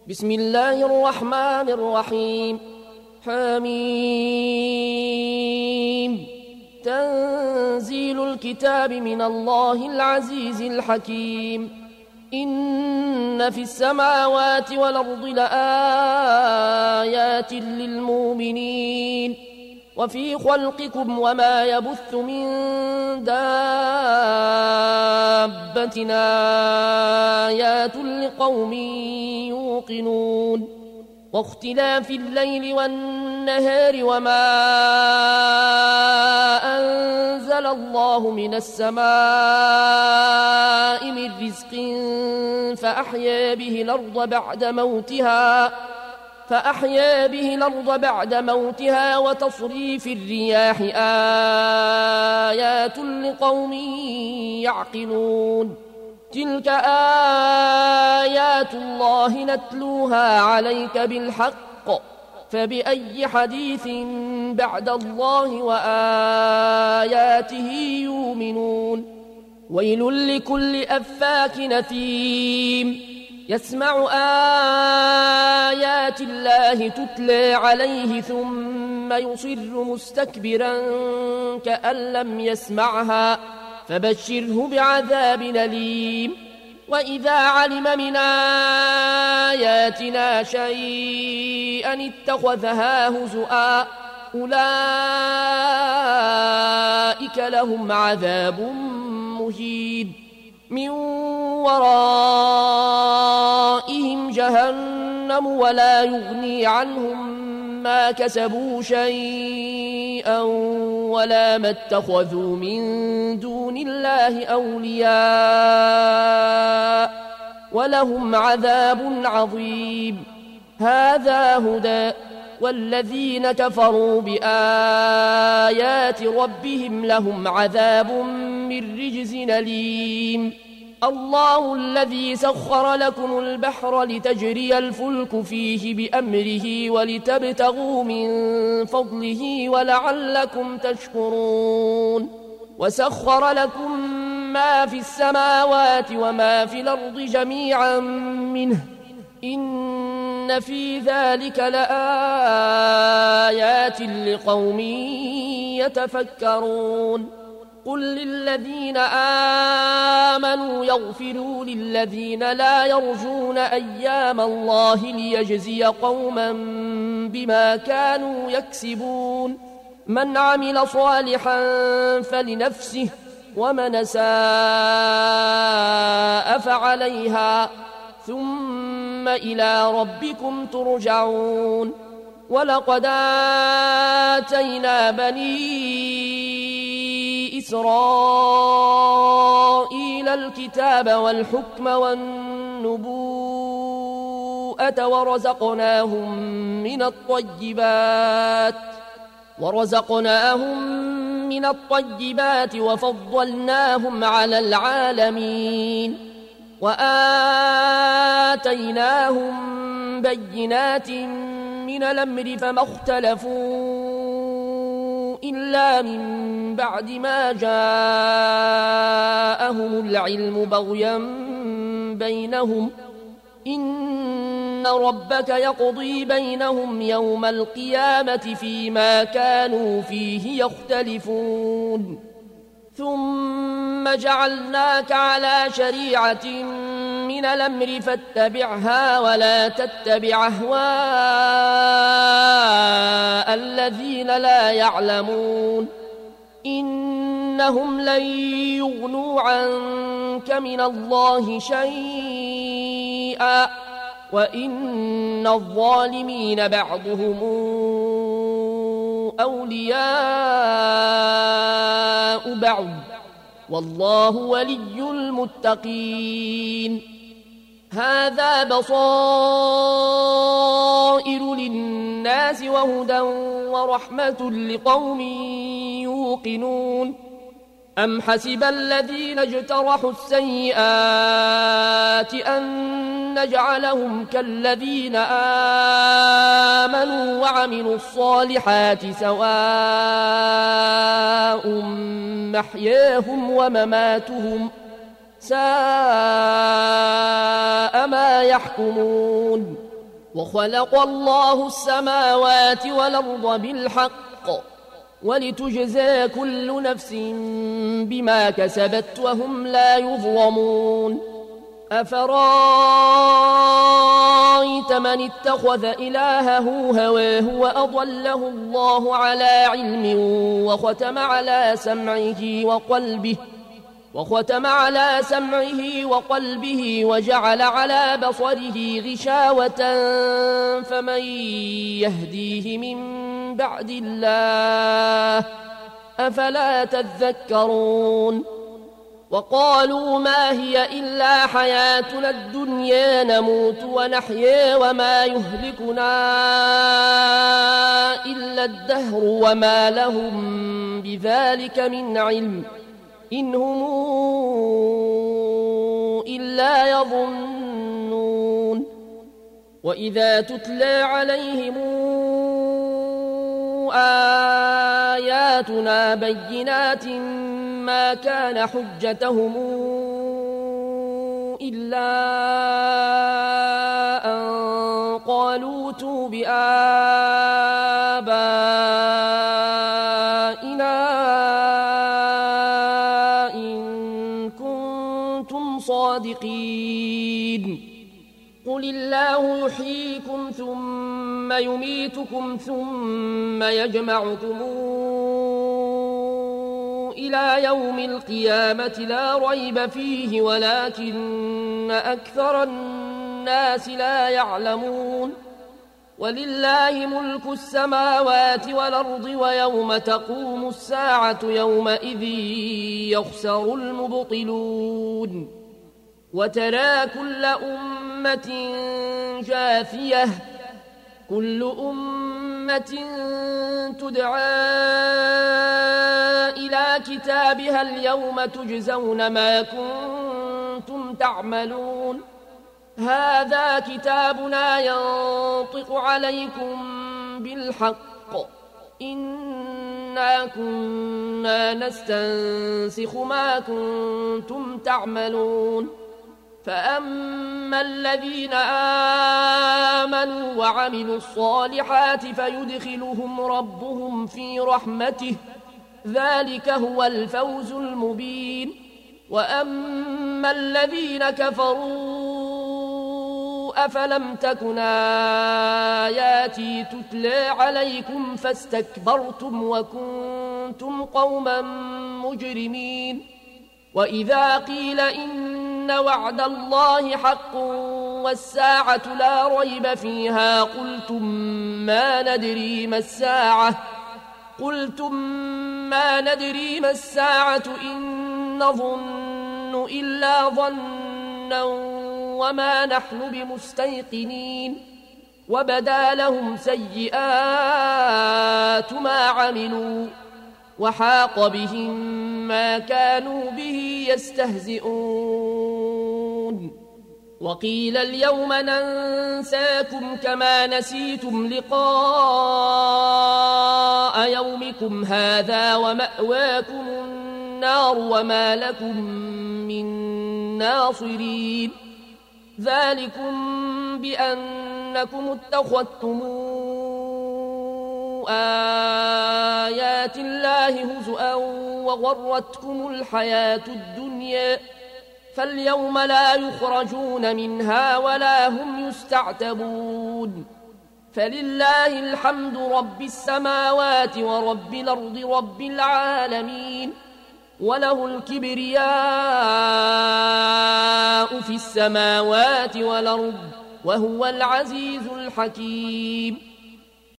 بسم الله الرحمن الرحيم. حميم. تنزيل الكتاب من الله العزيز الحكيم. إن في السماوات والأرض لآيات للمؤمنين وفي خلقكم وما يبث من دابة آيات لقوم يوقنون واختلاف الليل والنهار وما أنزل الله من السماء من رزق فأحيا به الأرض بعد موتها وتصريف الرياح آيات لقوم يعقلون. تلك آيات الله نتلوها عليك بالحق فبأي حديث بعد الله وآياته يؤمنون. ويل لكل أفاك نثيم يسمع آيات الله تتلى عليه ثم يصر مستكبرا كأن لم يسمعها فبشره بعذاب أليم. وإذا علم من آياتنا شيئا اتخذها هزؤا أولئك لهم عذاب مهين من ورائهم جهنم ولا يغني عنهم ما كسبوا شيئا ولا ما اتخذوا من دون الله أولياء ولهم عذاب عظيم. هذا هدى والذين كفروا بآيات ربهم لهم عذاب من رجز أليم. الله الذي سخر لكم البحر لتجري الفلك فيه بأمره ولتبتغوا من فضله ولعلكم تشكرون. وسخر لكم ما في السماوات وما في الأرض جميعا منه إن في ذلك لآيات لقوم يتفكرون. قل للذين آمنوا يغفروا للذين لا يرجون أيام الله ليجزي قوما بما كانوا يكسبون. من عمل صالحا فلنفسه ومن ساء فعليها ثم إلى ربكم ترجعون. ولقد آتينا بني إسرائيل الكتاب والحكم والنبوءة ورزقناهم من الطيبات وفضلناهم على العالمين وآتيناهم بينات من الأمر فما اختلفوا إلا من بعد ما جاءهم العلم بغيا بينهم إن ربك يقضي بينهم يوم القيامة فيما كانوا فيه يختلفون. ثم جعلناك على شريعة من الأمر فاتبعها ولا تتبع أهواء الذين لا يعلمون إنهم لن يغنوا عنك من الله شيئا وإن الظالمين بعضهم أولياء بعض والله ولي المتقين. هذا بصائر للناس وهدى ورحمة لقوم يوقنون. أم حسب الذين اجترحوا السيئات أن نجعلهم كالذين آمنوا وعملوا الصالحات سواء محياهم ومماتهم ساء ما يحكمون. وخلق الله السماوات والأرض بالحق ولتجزى كل نفس بما كسبت وهم لا يظلمون أفرأيت من اتخذ إلهه هواه وأضله الله على علم وختم على سمعه وقلبه وجعل على بصره غشاوة فمن يهديه من بعد الله أفلا تذكرون وقالوا ما هي إلا حياتنا الدنيا نموت ونحيا وما يهلكنا إلا الدهر وما لهم بذلك من علم إن هم إلا يظنون وإذا تتلى عليهم آياتنا بينات ما كان حجتهم إلا أن قالوا ائتوا بآبائنا إن كنتم صادقين قل الله يحييكم ثم يميتكم ثم يجمعكم إلى يوم القيامة لا ريب فيه ولكن أكثر الناس لا يعلمون ولله ملك السماوات والأرض ويوم تقوم الساعة يومئذ يخسر المبطلون وترى كل أمة جاثية كل أمة تدعى إلى كتابها اليوم تجزون ما كنتم تعملون هذا كتابنا ينطق عليكم بالحق إنا كنا نستنسخ ما كنتم تعملون فأما الذين آمنوا وعملوا الصالحات فيدخلهم ربهم في رحمته ذلك هو الفوز المبين وأما الذين كفروا أفلم تكن آياتي تتلى عليكم فاستكبرتم وكنتم قوما مجرمين وإذا قيل إن وعد الله حق والساعة لا ريب فيها قلتم ما ندري ما الساعة إن نظن إلا ظنا وما نحن بمستيقنين وبدا لهم سيئات ما عملوا وحاق بهم ما كانوا به يستهزئون وقيل اليوم ننساكم كما نسيتم لقاء يومكم هذا ومأواكم النار وما لكم من ناصرين ذلكم بأنكم اتخذتم آيات الله هزؤا وغرتكم الحياة الدنيا فاليوم لا يخرجون منها ولا هم يستعتبون فلله الحمد رب السماوات ورب الأرض رب العالمين وله الكبرياء في السماوات والأرض وهو العزيز الحكيم